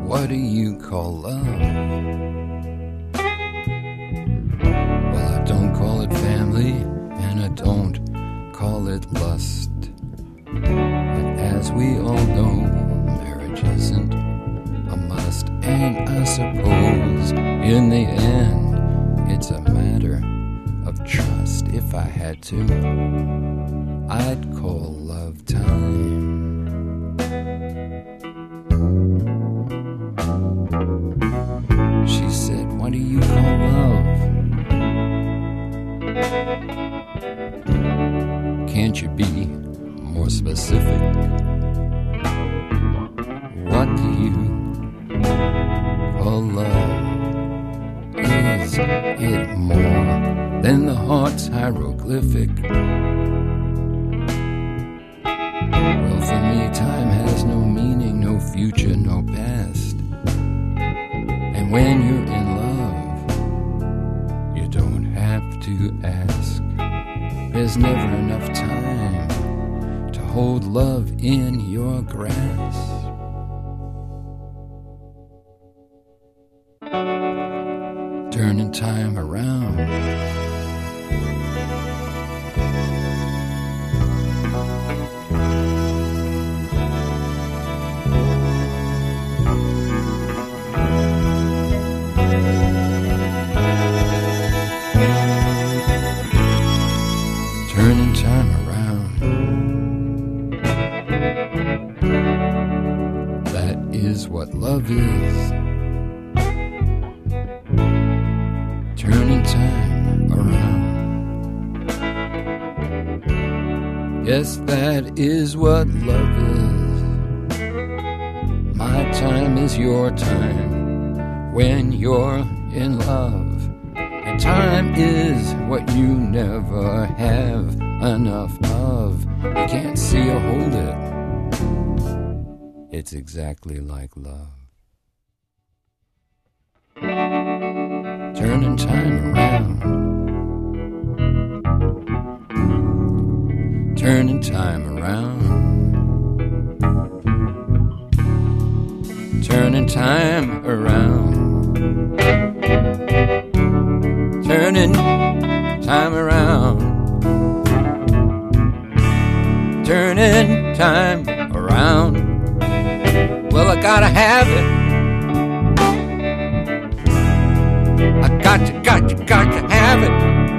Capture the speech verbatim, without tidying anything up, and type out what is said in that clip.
what do you call love? Well, I don't call it family, and I don't call it lust. And as we all know, marriage isn't a must. And I suppose in the end, it's a matter of trust. If I had to, I'd call love time. She said, what do you call love? Can't you be more specific? What do you call love? Is it more than the heart's hieroglyphic? Well, for me, time has no meaning, no future, no past. And when you're in love, you don't have to ask. There's never enough time to hold love in your grasp. Turning time around. Turning time around. That is what love is. Turning time around. Yes, that is what love is. My time is your time when you're in love. And time is what you never have enough of. You can't see or hold it. It's exactly like love. Turning time around. Turning time around. Turning time around. Turning time around. Turning time around. Well, I gotta have it. I got to, got to, got to have it.